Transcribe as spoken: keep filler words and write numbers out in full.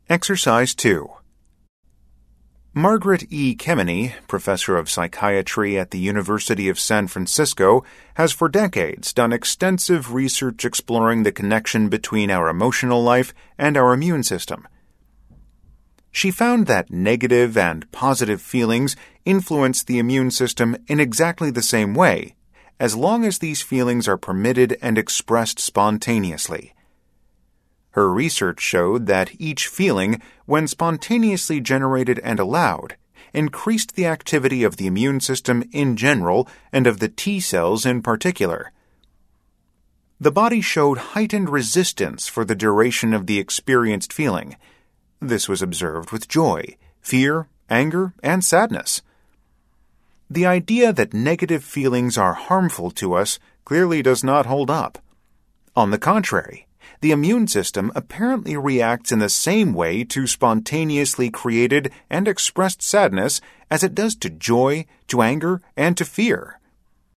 Exercise two. Margaret E. Kemeny, professor of psychiatry at the University of San Francisco, has for decades done extensive research exploring the connection between our emotional life and our immune system. She found that negative and positive feelings influence the immune system in exactly the same way, as long as these feelings are permitted and expressed spontaneously. Her research showed that each feeling, when spontaneously generated and allowed, increased the activity of the immune system in general and of the T cells in particular. The body showed heightened resistance for the duration of the experienced feeling. This was observed with joy, fear, anger, and sadness. The idea that negative feelings are harmful to us clearly does not hold up. On the contrary, the immune system apparently reacts in the same way to spontaneously created and expressed sadness as it does to joy, to anger, and to fear.